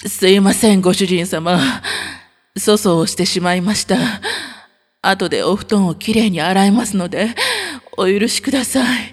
すいません、ご主人様。粗相をしてしまいました。後でお布団をきれいに洗いますので、お許しください。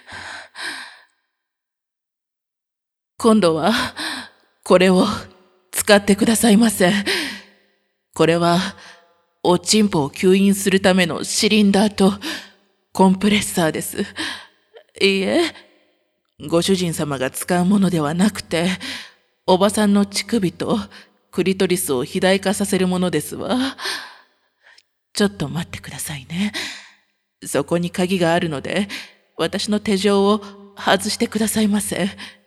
今度は、これを使ってくださいませ。これは、おちんぽを吸引するためのシリンダーとコンプレッサーです。いいえ、ご主人様が使うものではなくて、おばさんの乳首とクリトリスを肥大化させるものですわ。ちょっと待ってくださいね。そこに鍵があるので、私の手錠を外してくださいませ。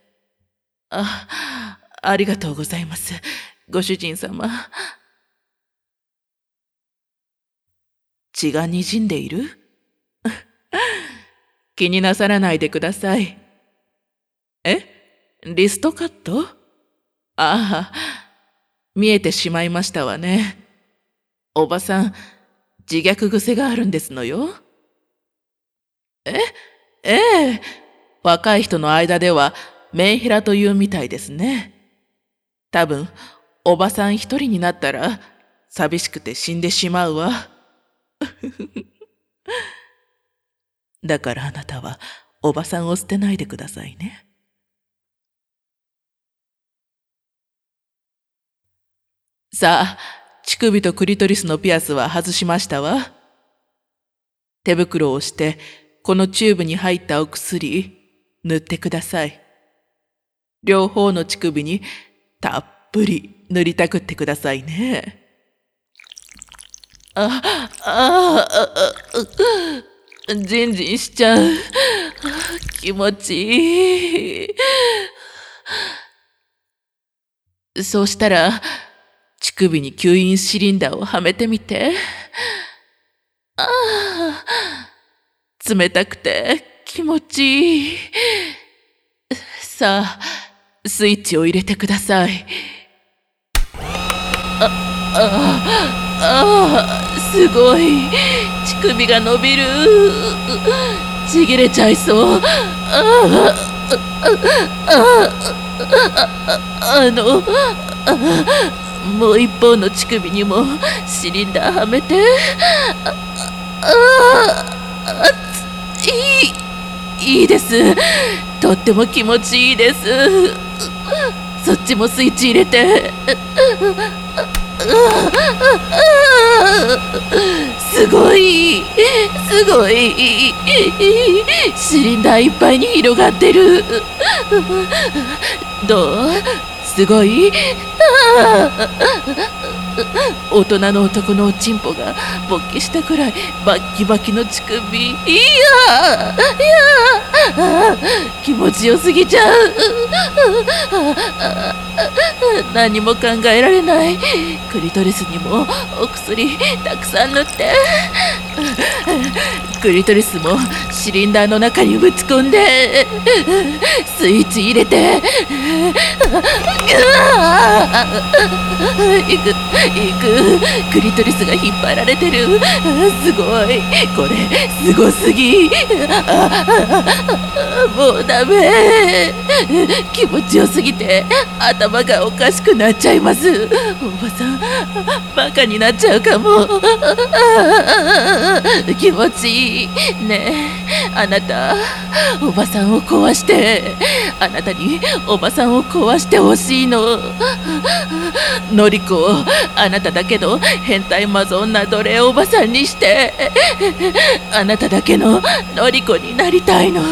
ありがとうございます、ご主人様。血が滲んでいる？気になさらないでください。リストカット？ああ、見えてしまいましたわね。おばさん、自虐癖があるんですのよ。ええ、若い人の間ではメンヘラというみたいですね。多分、おばさん一人になったら、寂しくて死んでしまうわ。だからあなたは、おばさんを捨てないでくださいね。さあ、乳首とクリトリスのピアスは外しましたわ。手袋をして、このチューブに入ったお薬、塗ってください。両方の乳首にたっぷり塗りたくってくださいね。ジンジンしちゃう。気持ちいい。そうしたら、乳首に吸引シリンダーをはめてみて。冷たくて気持ちいい。さあ、スイッチを入れてください。すごい。乳首が伸びる。ちぎれちゃいそう。もう一方の乳首にもシリンダーはめて。いいです。とっても気持ちいいです。そっちもスイッチ入れて。すごい、すごい。シリンダーいっぱいに広がってる。どう？すごい？大人の男のおちんぽが勃起したくらいバッキバキの乳首。いや気持ちよすぎちゃう。何も考えられない。クリトリスにもお薬たくさん塗って。クリトリスもシリンダーの中にぶち込んで、スイッチ入れて。行く。クリトリスが引っ張られてる。すごい。これすごすぎ。もうダメ。気持ちよすぎて頭がおかしくなっちゃいます。おばさんバカになっちゃうかも。気持ちいいねえ、あなたおばさんを壊して、あなたにおばさんを壊してほしいの。のりこをあなただけの変態マゾ女奴隷おばさんにして、あなただけののりこになりたいの。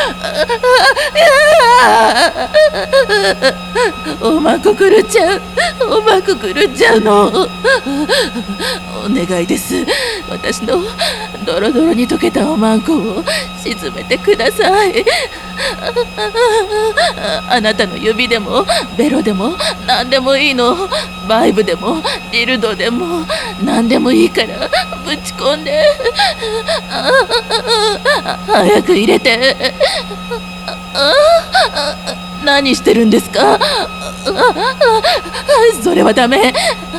おまんこ狂っちゃう。おまんこ狂っちゃうの。お願いです。私のドロドロに溶けたおまんこを沈めてください。あなたの指でもベロでも何でもいいの。バイブでもディルドでも何でもいいからぶち込んで。早く入れて。何してるんですか？それはダメ。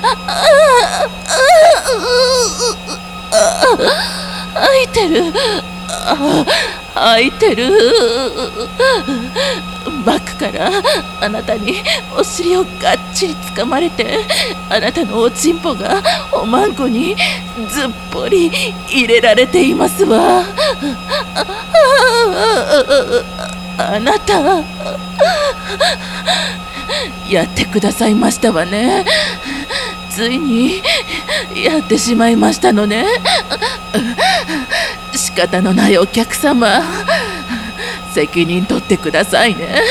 開いてる。開いてる。 バックからあなたにお尻をがっちりつかまれて、あなたのおちんぽがおまんこにずっぽり入れられていますわ。あなたやってくださいましたわね。ついにやってしまいましたのね。仕方のないお客様、責任取ってくださいね。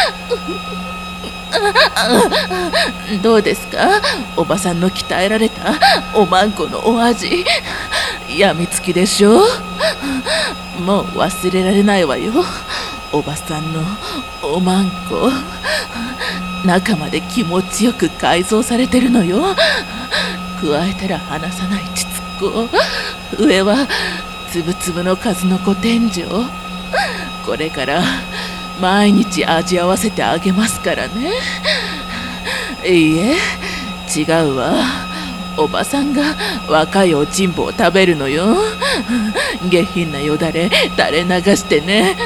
どうですか、おばさんの鍛えられたおまんこのお味。やみつきでしょ。もう忘れられないわよ。おばさんのおまんこ、中まで気持ちよく改造されてるのよ。加えたら離さない膣っ子、上はつぶつぶの数の子天井。これから毎日味合わせてあげますからね。いいえ、違うわ。おばさんが若いおちんぽを食べるのよ。下品なよだれ垂れ流してね。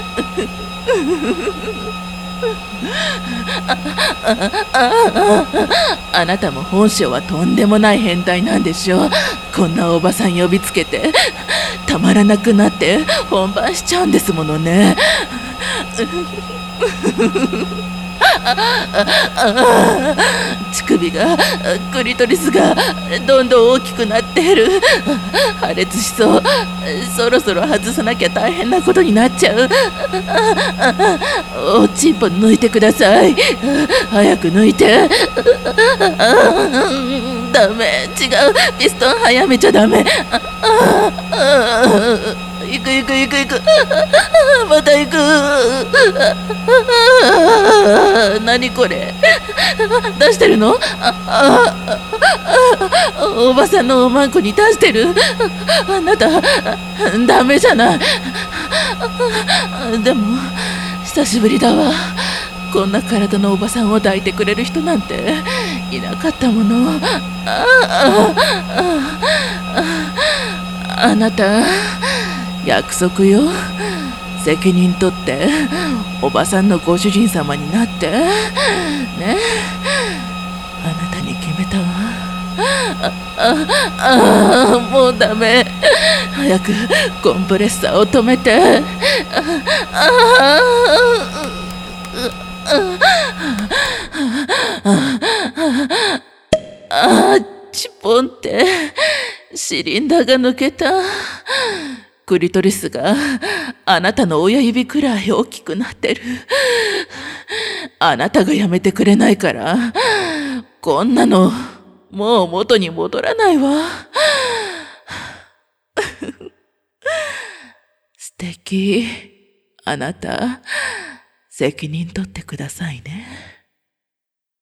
あなたも本性はとんでもない変態なんでしょ。こんなおばさん呼びつけてたまらなくなって本番しちゃうんですものね。乳首が、クリトリスがどんどん大きくなってる。破裂しそう。そろそろ外さなきゃ大変なことになっちゃう。おちんぽ抜いてください。早く抜いて。ダメ、違う、ピストン早めちゃダメ。行く行く行く行く。また行く。何これ、出してるの。おばさんのおまんこに出してる。あなたダメじゃない。でも久しぶりだわ。こんな体のおばさんを抱いてくれる人なんていなかったもの。あなた、約束よ。責任取っておばさんのご主人様になってね。あなたに決めたわ。もうダメ。早くコンプレッサーを止めて。チポンってシリンダーが抜けた。クリトリスがあなたの親指くらい大きくなってる。あなたがやめてくれないからこんなのもう元に戻らないわ。素敵。あなた責任取ってくださいね。